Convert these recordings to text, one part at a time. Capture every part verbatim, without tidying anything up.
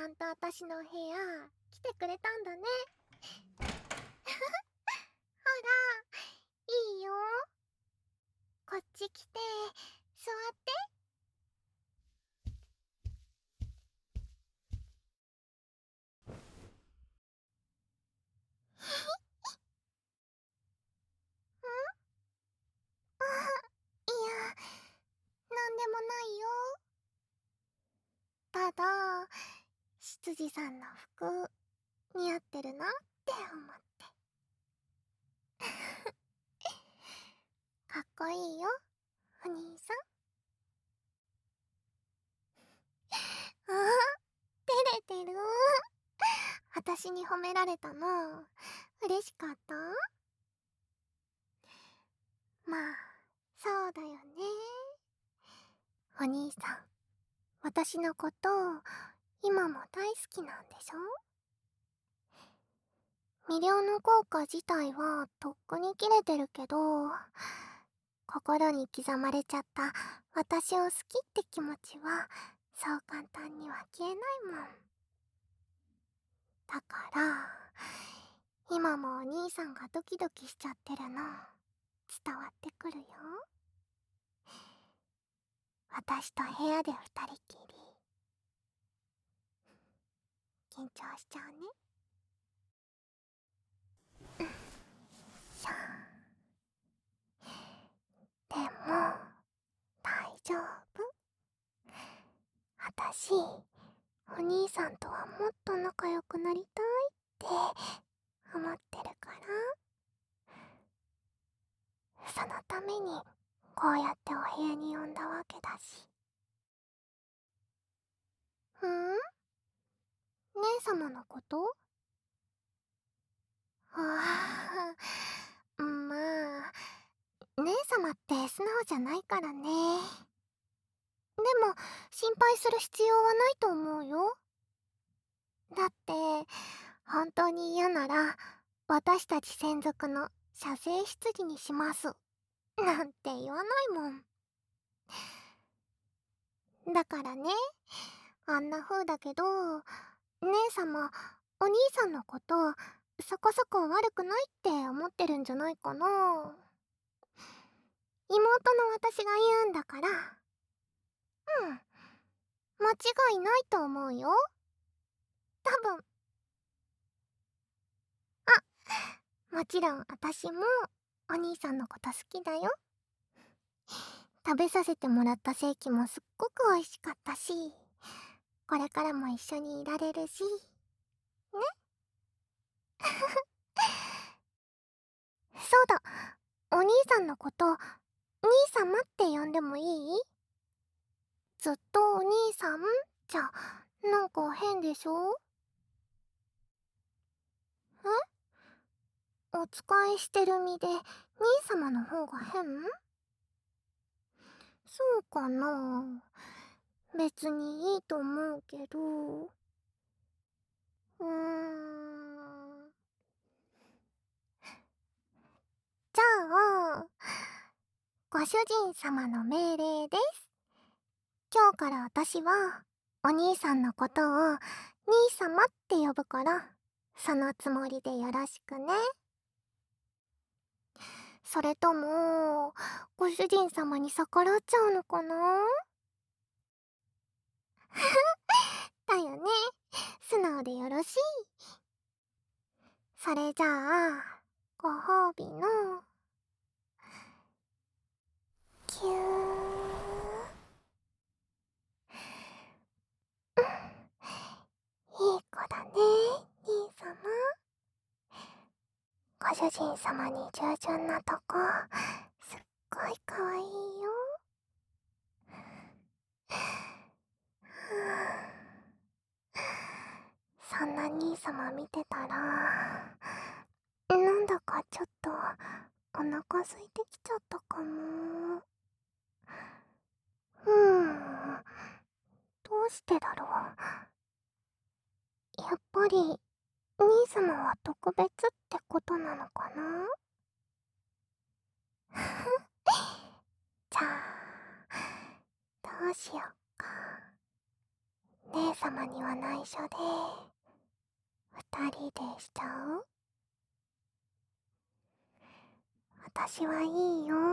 ゃんと私の部屋来てくれたんだね。ほら、いいよ。こっち来て座って。あ、いや、なんでもないよ。ただ、執事さんの服似合ってるなって思って。かっこいいよ、お兄さん。ああ、照れてる。私に褒められたの嬉しかった？まあ、そうだよね。お兄さん、私のこと今も大好きなんでしょ？魅了の効果自体はとっくに切れてるけど、心に刻まれちゃった私を好きって気持ちはそう簡単には消えないもん。だから今もお兄さんがドキドキしちゃってるの伝わってくるよ。私と部屋で二人きり。緊張しちゃうね。しゃでも大丈夫。私お兄さんとはもっと仲良くなりたいって思ってるから、そのためにこうやってお部屋に呼んだわけだし。ん？姉様のこと？ああ、まあ、姉様って素直じゃないからね。でも心配する必要はないと思うよ。だって本当に嫌なら私たち専属の射精執事にしますなんて言わないもん。だからね、あんな風だけど姉様、お兄さんのことそこそこ悪くないって思ってるんじゃないかな。妹の私が言うんだから。うん、間違いないと思うよ、多分。あ、もちろん私もお兄さんのこと好きだよ。食べさせてもらったセーキもすっごく美味しかったし、これからも一緒にいられるしね。そうだ、お兄さんのこと兄様って呼んでもいい？ずっとお兄さんじゃなんか変でしょ？え？お使いしてる身で兄様の方が変？そうかな。別にいいと思うけど。うーん。じゃあ、ご主人様の命令です。今日から私はお兄さんのことを兄様って呼ぶから、そのつもりでよろしくね。それともご主人様に逆らっちゃうのかな？だよね、素直でよろしい。それじゃあご褒美のキュー。いい子だね、兄様。ご主人様に従順なとこすっごいかわいいよ。そんな兄様見てたらなんだかちょっとお腹空いてきちゃったかも。うーん、どうしてだろう。やっぱり兄様は特別ってことなのかな。じゃあどうしよっか姉様には内緒で二人でしちゃう？私はいいよ。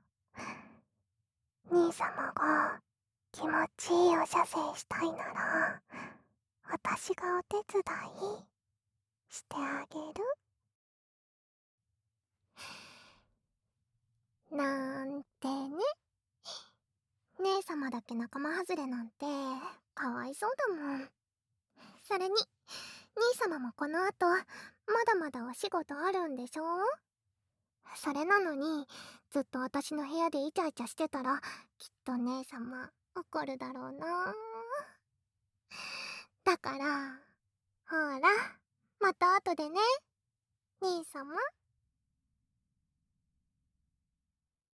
兄様が気持ちいいお射精したいなら、私がお手伝いしてあげる。なんてね。姉様だけ仲間外れなんてかわいそうだもん。それに兄様もこの後まだまだお仕事あるんでしょ？それなのにずっと私の部屋でイチャイチャしてたらきっと姉様怒るだろうな。だからほら、また後でね、兄様。